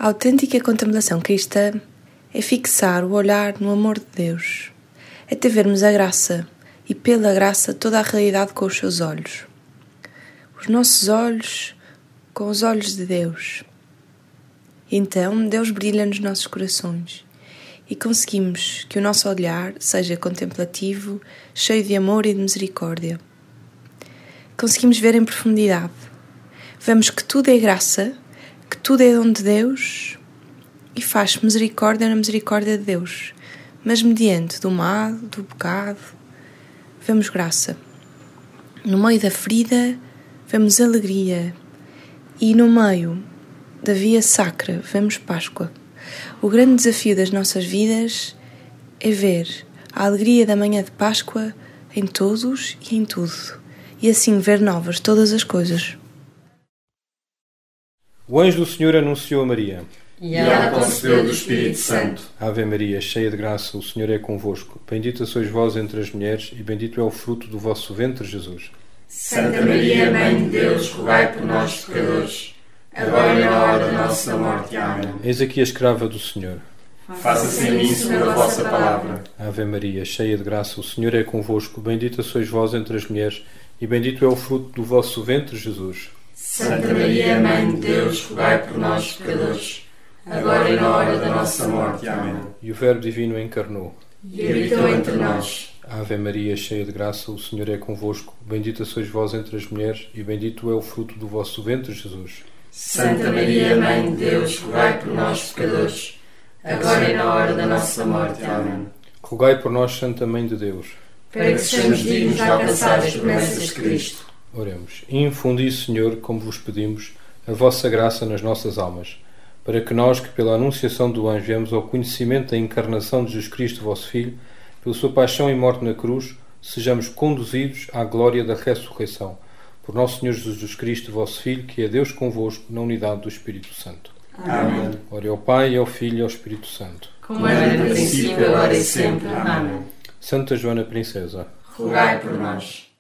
A autêntica contemplação cristã é fixar o olhar no amor de Deus, é ter vermos a graça e pela graça toda a realidade com os seus olhos. Os nossos olhos com os olhos de Deus. Então Deus brilha nos nossos corações e conseguimos que o nosso olhar seja contemplativo, cheio de amor e de misericórdia. Conseguimos ver em profundidade. Vemos que tudo é graça, que tudo é dom de Deus e faz misericórdia na misericórdia de Deus, mas mediante do mal, do pecado, vemos graça. No meio da ferida, vemos alegria e no meio da via sacra, vemos Páscoa. O grande desafio das nossas vidas é ver a alegria da manhã de Páscoa em todos e em tudo, e assim ver novas todas as coisas. O anjo do Senhor anunciou a Maria. E ela concebeu do Espírito Santo. Ave Maria, cheia de graça, o Senhor é convosco. Bendita sois vós entre as mulheres, e bendito é o fruto do vosso ventre, Jesus. Santa Maria, Mãe de Deus, rogai por nós, pecadores, agora e na hora da nossa morte. Amém. Eis aqui a escrava do Senhor. Faça-se em mim segundo a vossa palavra. Ave Maria, cheia de graça, o Senhor é convosco. Bendita sois vós entre as mulheres, e bendito é o fruto do vosso ventre, Jesus. Santa Maria, Mãe de Deus, rogai por nós, pecadores, agora e na hora da nossa morte. Amém. E o Verbo Divino encarnou. E habitou entre nós. Ave Maria, cheia de graça, o Senhor é convosco. Bendita sois vós entre as mulheres, e bendito é o fruto do vosso ventre, Jesus. Santa Maria, Mãe de Deus, rogai por nós, pecadores, agora e na hora da nossa morte. Amém. Rogai por nós, Santa Mãe de Deus, para que sejamos dignos de alcançar as promessas de Cristo. Oremos. Infundi, Senhor, como vos pedimos, a vossa graça nas nossas almas, para que nós, que pela anunciação do anjo viemos ao conhecimento da encarnação de Jesus Cristo, vosso Filho, pela sua paixão e morte na cruz, sejamos conduzidos à glória da ressurreição. Por nosso Senhor Jesus Cristo, vosso Filho, que é Deus convosco, na unidade do Espírito Santo. Amém. Glória ao Pai, ao Filho e ao Espírito Santo. Como era no princípio, agora e sempre. Amém. Santa Joana Princesa, rogai por nós.